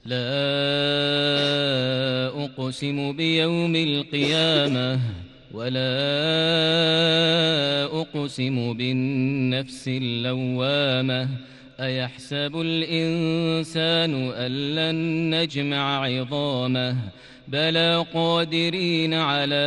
لا أقسم بيوم القيامة ولا أقسم بالنفس اللوامة أيحسب الإنسان أن لن نجمع عظامه بلى قادرين على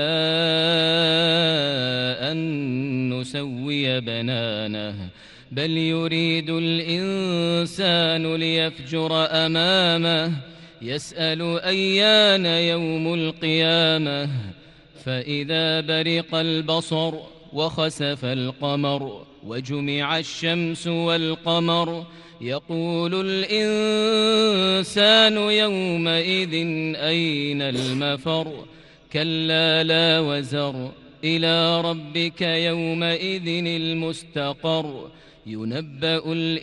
أن نسوي بنانه بل يريد الإنسان ليفجر أمامه يسأل أيان يوم القيامة فإذا برق البصر وخسف القمر وجمع الشمس والقمر يقول الإنسان يومئذ أين المفر كلا لا وزر إلى ربك يومئذ المستقر ينبأ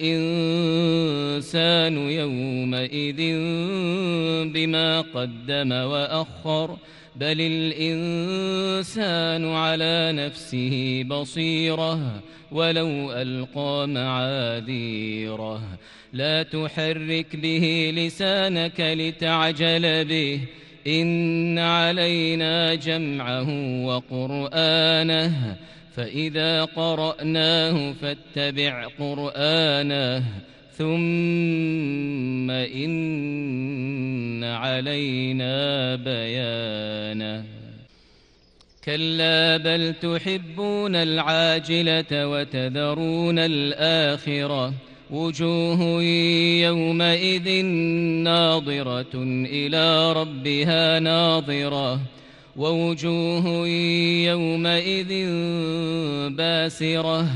الإنسان يومئذ بما قدم وأخر بل الإنسان على نفسه بصيرة ولو ألقى معاذيره لا تحرك به لسانك لتعجل به إن علينا جمعه وقرآنه فإذا قرأناه فاتبع قرآنه ثم إن علينا بيانه كلا بل تحبون العاجلة وتذرون الآخرة وجوه يومئذ ناظرة إلى ربها ناظرة ووجوه يومئذ باسرة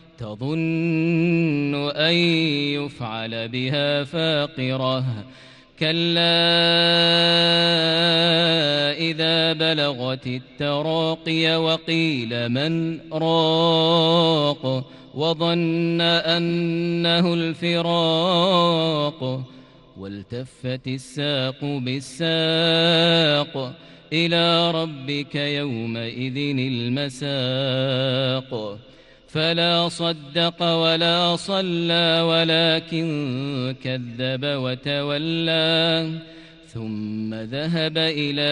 تظن أن يفعل بها فاقرة كلا إذا بلغت التراقي وقيل من راق وظن أنه الفراق والتفت الساق بالساق إلى ربك يومئذ المساق فلا صدق ولا صلى ولكن كذب وتولى ثم ذهب إلى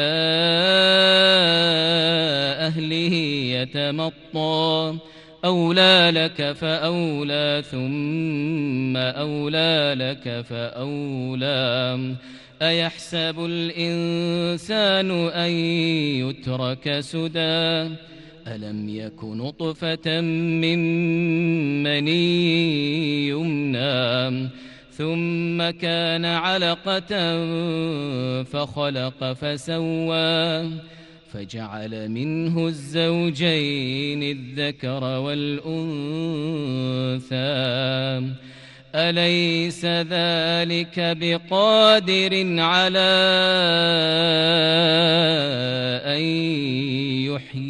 أهله يتمطى أولى لك فأولى ثم أولى لك فأولى أيحسب الإنسان أن يترك سدى ألم يك نطفة من مني يمنى ثم كان علقة فخلق فسوى فجعل منه الزوجين الذكر والأنثى أليس ذلك بقادر على أن يحيي